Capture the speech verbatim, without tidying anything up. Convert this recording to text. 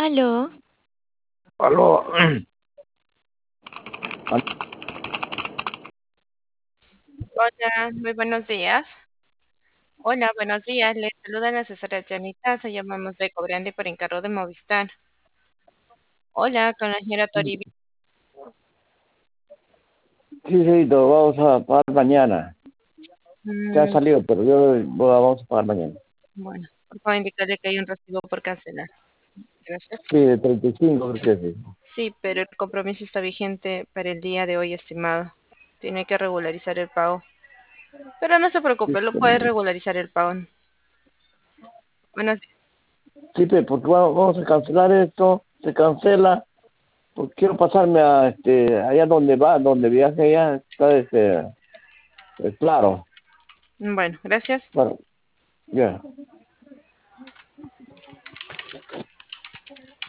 Aló, Aló. Hola, muy buenos días. Hola, buenos días. Les saluda la asesora Janita. Se llamamos de Cobrande por encargo de Movistar. Hola, con la señora Toribio. Sí, señorito, vamos a pagar mañana. Ya ha Mm, salido, pero yo voy a- vamos a pagar mañana. bueno, por favor, indicarle que hay un recibo por cancelar. Gracias. Sí, de treinta y cinco creo que es. Sí. Sí, pero el compromiso está vigente para el día de hoy, estimado. Tiene que regularizar el pago. Pero no se Sí, preocupe, lo puede pero- regularizar el pago. Buenos días. sí, pero porque va- vamos a cancelar esto, se cancela, porque quiero pasarme a este allá donde va, donde viaje allá, está este, eh, claro. Bueno, gracias. Bueno, ya.